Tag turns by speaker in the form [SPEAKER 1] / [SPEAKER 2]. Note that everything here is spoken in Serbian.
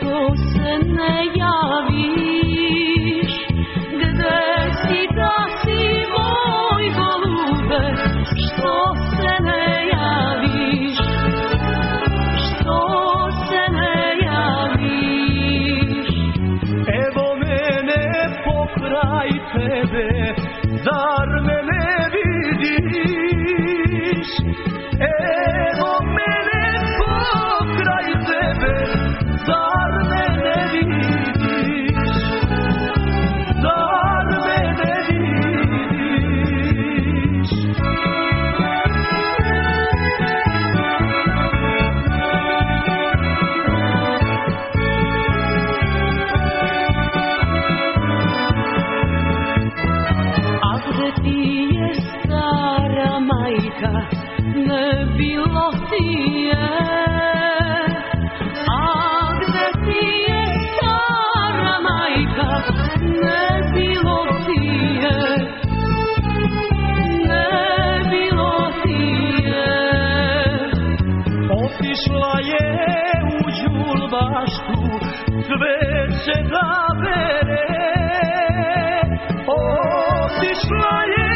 [SPEAKER 1] što se ne javiš? Gde si da si moj golube, što se ne javiš? Što se ne javiš?
[SPEAKER 2] Evo mene pokraj tebe, zar me ne vidiš? Evo mene pokraj tebe, zar me ne vidiš? Zar me ne vidiš?
[SPEAKER 1] A gde ti je stara majka, ne bilo ti je. A gde ti je stara majka, ne bilo ti je. Ne bilo ti je.
[SPEAKER 2] Otišla je u đulbašku, cveće da bere. Otišla je